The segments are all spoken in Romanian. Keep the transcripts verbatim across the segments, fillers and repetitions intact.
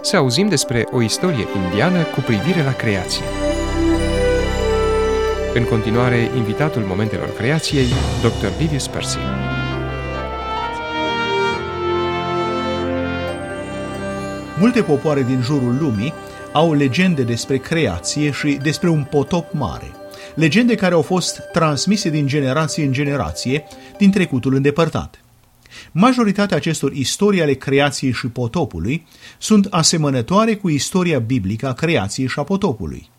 să auzim despre o istorie indiană cu privire la creație. În continuare, invitatul Momentelor Creației, doctor Livius Percy. Multe popoare din jurul lumii au legende despre creație și despre un potop mare. Legende care au fost transmise din generație în generație din trecutul îndepărtat. Majoritatea acestor istorii ale creației și potopului sunt asemănătoare cu istoria biblică a creației și a potopului.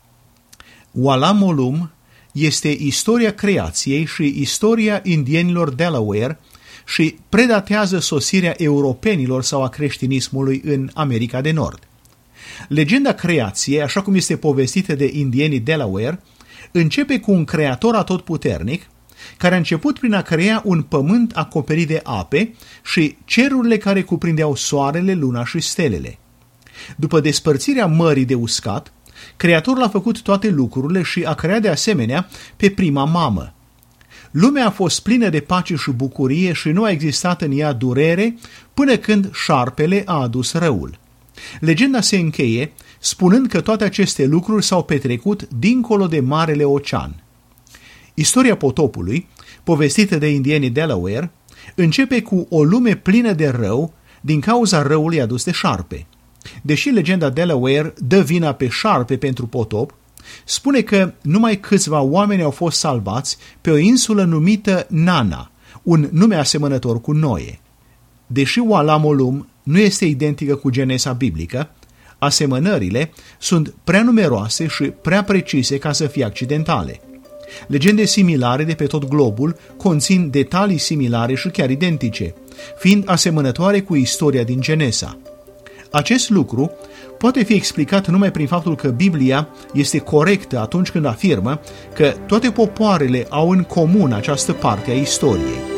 Ualam Olum este istoria creației și istoria indienilor Delaware și predatează sosirea europenilor sau a creștinismului în America de Nord. Legenda creației, așa cum este povestită de indienii Delaware, începe cu un creator atotputernic care a început prin a crea un pământ acoperit de ape și cerurile care cuprindeau soarele, luna și stelele. După despărțirea mării de uscat, creatorul a făcut toate lucrurile și a creat de asemenea pe prima mamă. Lumea a fost plină de pace și bucurie și nu a existat în ea durere până când șarpele a adus răul. Legenda se încheie spunând că toate aceste lucruri s-au petrecut dincolo de Marele Ocean. Istoria potopului, povestită de indienii Delaware, începe cu o lume plină de rău din cauza răului adus de șarpe. Deși legenda Delaware dă vina pe șarpe pentru potop, spune că numai câțiva oameni au fost salvați pe o insulă numită Nana, un nume asemănător cu Noe. Deși Ualam Olum nu este identică cu Genesa biblică, asemănările sunt prea numeroase și prea precise ca să fie accidentale. Legende similare de pe tot globul conțin detalii similare și chiar identice, fiind asemănătoare cu istoria din Genesa. Acest lucru poate fi explicat numai prin faptul că Biblia este corectă atunci când afirmă că toate popoarele au în comun această parte a istoriei.